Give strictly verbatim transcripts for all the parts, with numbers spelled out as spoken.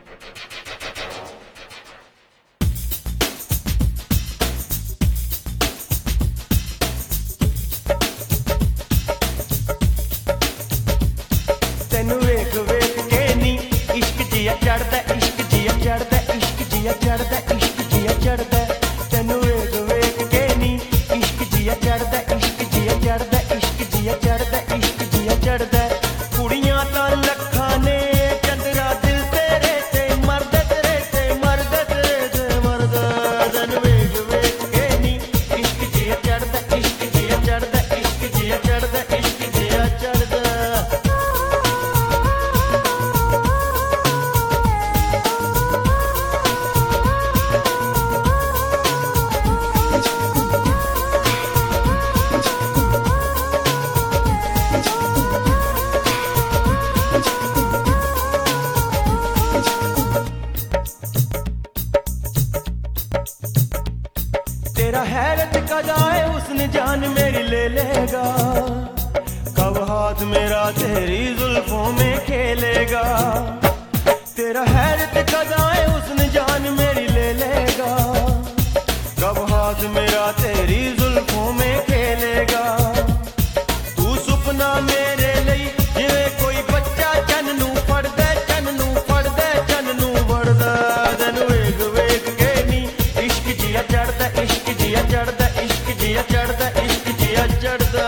तेनू वेख वेख के नी इश्क जिया चढ़दा, इश्क जिया चढ़दा, इश्क जिया चढ़दा, इश्क जिया चढ़दा। तेनू वेख वेख के नी इश्क जिया चढ़दा, इश्क जिया चढ़दा, इश्क जिया चढ़दा, इश्क जिया चढ़दा। कुड़ियां तां लखां ने चंदरा दिल तेरे ते मरदा, तेरे ते मरदा, तेरे ते मरदा। तेनू वेख वेख के नी इश्क जिया चढ़दा, इश्क जिया चढ़दा, इश्क जिया चढ़दा, इश्क जिया चढ़दा। तेरा हैरत का जाए उसने जान मेरी ले लेगा, कब हाथ मेरा तेरी जुल्फों में खेलेगा। तेरा हैरत का जाए उसने जान मेरी ले लेगा, कब हाथ मेरा तेरी जुल्फों में खेलेगा। तू सुपना मेरे लिए जिवे कोई बच्चा चन नू पढ़दा, चन नू पढ़दा, चन नू पढ़दा। तेनू वेख वेख के नी इश्क जिया चढ़दा, इश्क जिया चढ़दा, इश्क जिया चढ़दा, इश्क जिया चढ़दा।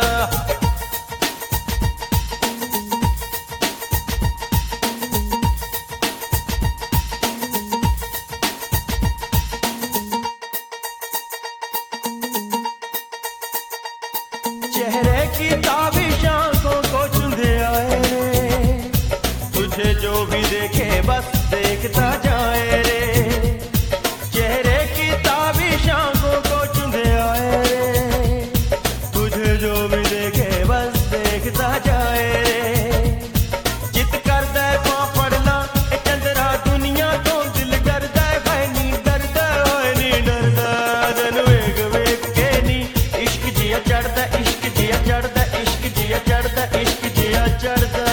चेहरे की ताबिश आंखों को चुंधे आए रे, तुझे जो भी देखे बस देखता जाए रे। चेहरे की ताबिश आंखों को चुंधे आए रे, तुझे जो भी देखे बस देखता जाए रे। चित करदा पां पड़ना ए चंदरा दुनिया तो दिल डरदा है नी डरदा है नी डरदा। तेनू वेख वेख के नी इश्क जिया चढ़दा, इश्क जिया चढ़दा, इश्क जिया चढ़दा, इश्क जिया चढ़दा।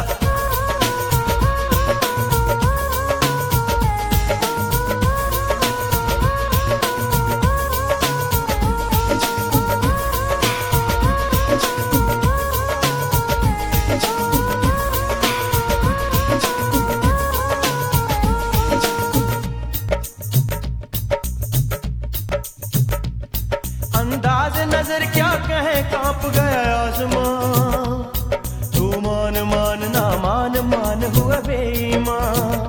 अंदाज नजर क्या कहे कांप गया आसमां, तू मान मान ना मान मान हुआ बेईमान।